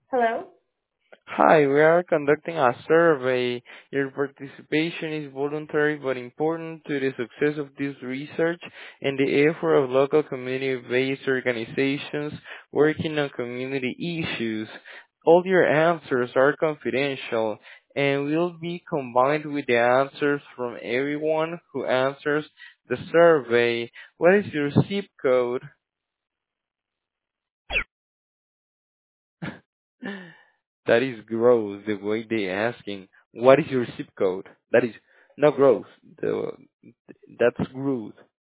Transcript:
Hello? Hi, we are conducting a survey. Your participation is voluntary but important to the success of this research and the effort of local community-based organizations working on community issues. All your answers are confidential and will be combined with the answers from everyone who answers the survey. What is your zip code? That is gross, the way they asking, what is your zip code? That is not gross. That's rude.